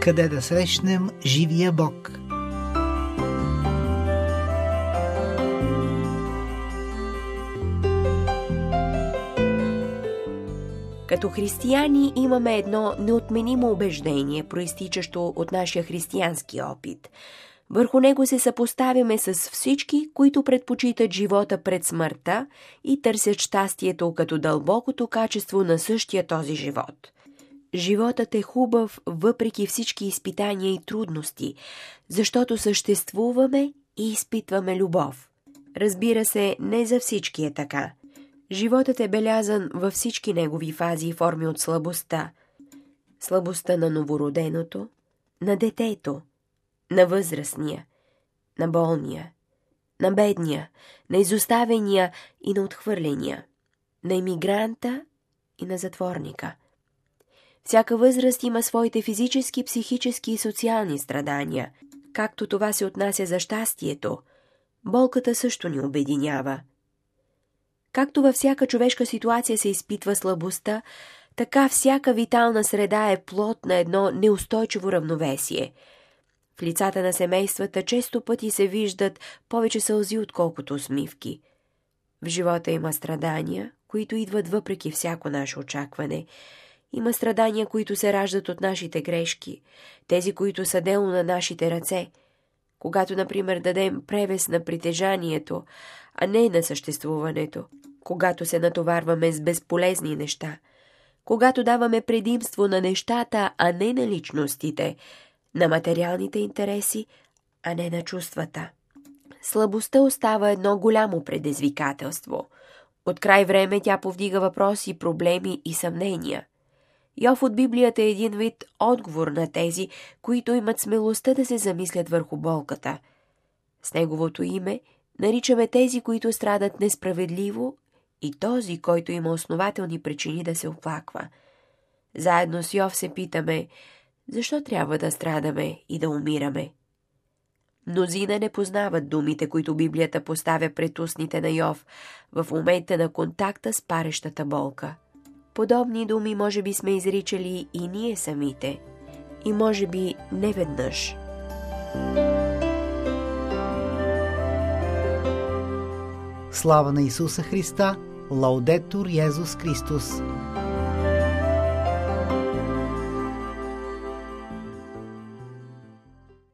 къде да срещнем живия Бог. Като християни имаме едно неотменимо убеждение, проистичащо от нашия християнски опит. Върху него се съпоставяме с всички, които предпочитат живота пред смъртта и търсят щастието като дълбокото качество на същия този живот. Животът е хубав въпреки всички изпитания и трудности, защото съществуваме и изпитваме любов. Разбира се, не за всички е така. Животът е белязан във всички негови фази и форми от слабостта. Слабостта на новороденото, на детето, на възрастния, на болния, на бедния, на изоставения и на отхвърления, на емигранта и на затворника. Всяка възраст има своите физически, психически и социални страдания. Както това се отнася за щастието, болката също ни обединява. Както във всяка човешка ситуация се изпитва слабостта, така всяка витална среда е плод на едно неустойчиво равновесие. В лицата на семействата често пъти се виждат повече сълзи, отколкото усмивки. В живота има страдания, които идват въпреки всяко наше очакване. Има страдания, които се раждат от нашите грешки, тези, които са дело на нашите ръце. Когато, например, дадем превес на притежанието, а не на съществуването, когато се натоварваме с безполезни неща, когато даваме предимство на нещата, а не на личностите, на материалните интереси, а не на чувствата. Слабостта остава едно голямо предизвикателство. От край време тя повдига въпроси, проблеми и съмнения. Йов от Библията е един вид отговор на тези, които имат смелостта да се замислят върху болката. С неговото име наричаме тези, които страдат несправедливо, и този, който има основателни причини да се оплаква. Заедно с Йов се питаме, защо трябва да страдаме и да умираме? Мнозина не познават думите, които Библията поставя пред устните на Йов в момента на контакта с парещата болка. Подобни думи може би сме изричали и ние самите, и може би не веднъж. Слава на Исуса Христа! Лаудетур Йезус Христос!